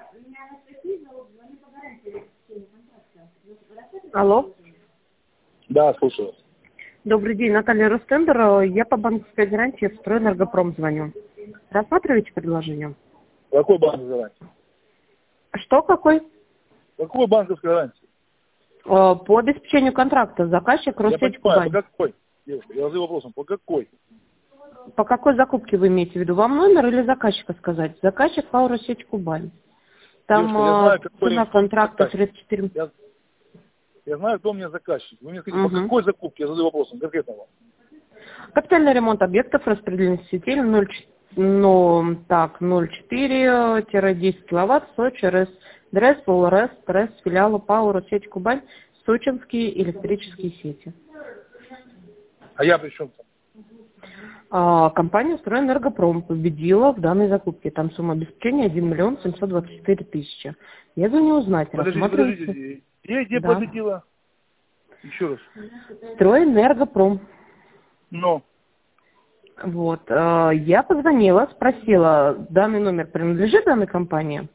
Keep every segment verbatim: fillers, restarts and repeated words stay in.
Алло. Да, слушаю. Добрый день, Наталья Ростендер. Я по банковской гарантии в Стройэнергопром звоню. Рассматриваете предложение? Какой банк гарантии? Что, какой? Какой банковской гарантии? Э, По обеспечению контракта заказчик Я Россеть понимаю, Кубань. по какой? Девушка, я задаю вопросом, по какой? По какой закупке вы имеете в виду? Вам номер или заказчика сказать? Заказчик ПАО Россеть Кубань. Там Девушка, я э, знаю, какой цена кто мне контракта заказчик. тридцать четыре. Я, я знаю, кто мне заказчик. Вы мне скажите, по Угу. какой закупке? Я задаю вопросом, конкретно вам. Капитальный ремонт объектов распределенных сетей ноль, ну, так, ноль четыре десять киловатт, Сочи, РЭС, ДРЭС, ОЛРЭС, ТРЭС, филиалы ПАО Россеть Кубань, сочинские электрические сети. А я при чем там? А, компания «Стройэнергопром» победила в данной закупке. Там сумма обеспечения один миллион семьсот двадцать четыре тысячи. Я звоню узнать, Подождите, рассматривается... подождите. Где, где Да. победила? Еще раз. «Стройэнергопром». Но. Вот. а, Я позвонила, спросила, данный номер принадлежит данной компании?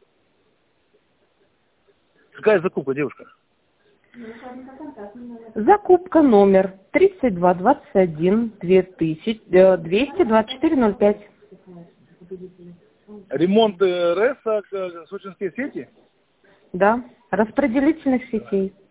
Какая закупка, девушка? Закупка номер тридцать два двадцать один две тысячи двести двадцать четыре ноль пять. Ремонт э, РЭСа, э, сочинские сети? Да, распределительных сетей.